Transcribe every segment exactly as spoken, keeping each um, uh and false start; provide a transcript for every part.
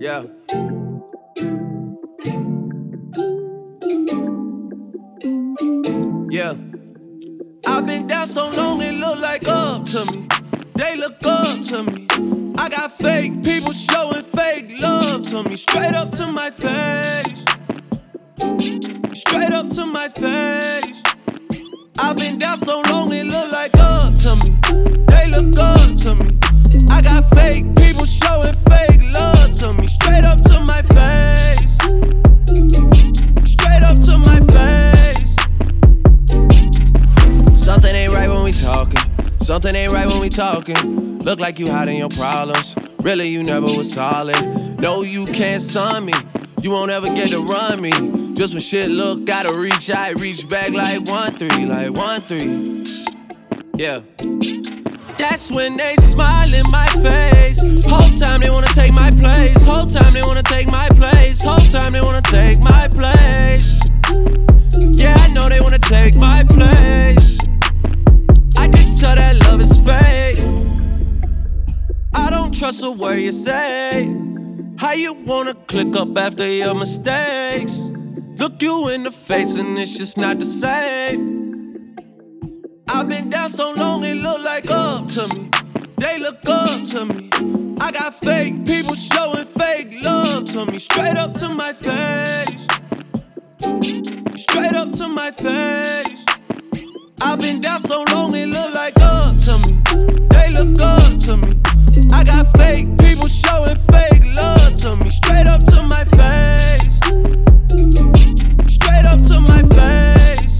Yeah. Yeah. I've been down so long it look like up to me. They look up to me. I got fake people showing fake love to me. Straight up to my face. Straight up to my face. I've been down so long it look like up to me. They look up to me. I got fake people showing fake love to me. Straight up to my face. Straight up to my face. Something ain't right when we talking. Something ain't right when we talking. Look like you hiding your problems. Really, you never was solid. No, you can't son me. You won't ever get to run me. Just when shit look, gotta reach, I reach back like one three, like one three. Yeah. That's when they smile in my face. Whole time they wanna take my place. Whole time they wanna take my place. Whole time they wanna take my place. Yeah, I know they wanna take my place. I can tell that love is fake. I don't trust a word you say. How you wanna click up after your mistakes? Look you in the face and it's just not the same. I've been down so long it look like up to me. They look up to me. I got fake people showing fake love to me. Straight up to my face. Straight up to my face. I've been down so long it look like up to me. They look up to me. I got fake people showing fake love to me. Straight up to my face. Straight up to my face.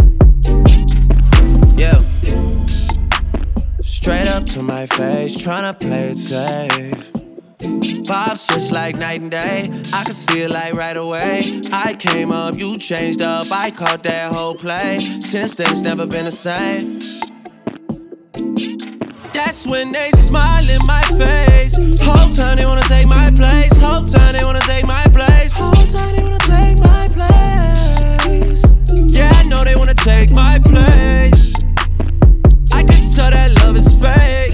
Yeah. Straight up to my face, tryna play it safe. Vibes switch like night and day. I can see it like right away. I came up, you changed up. I caught that whole play. Since then it's never been the same. That's when they smile in my face. Whole time they wanna take my place. Whole time they wanna take my place. Whole time they wanna take my place. Yeah, I know they wanna take my place. I can tell that love is fake.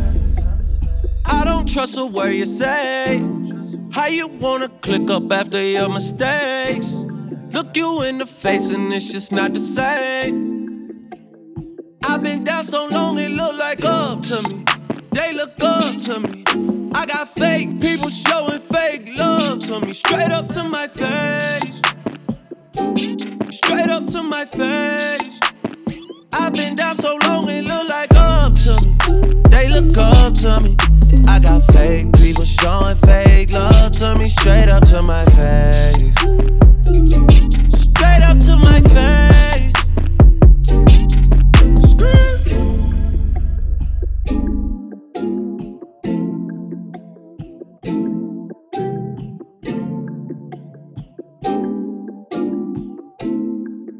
I don't trust a word you say. How you wanna click up after your mistakes? Look you in the face and it's just not the same. I've been down so long it look like up to me. They look up to me. I got fake people showing fake love to me. Straight up to my face. Straight up to my face. I've been down so long it look like up to me. They look up to me. I got fake people showing fake love to me. Straight up to my face. Straight up to my face.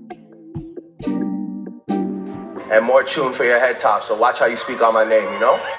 And more tune for your head top, so watch how you speak on my name, you know?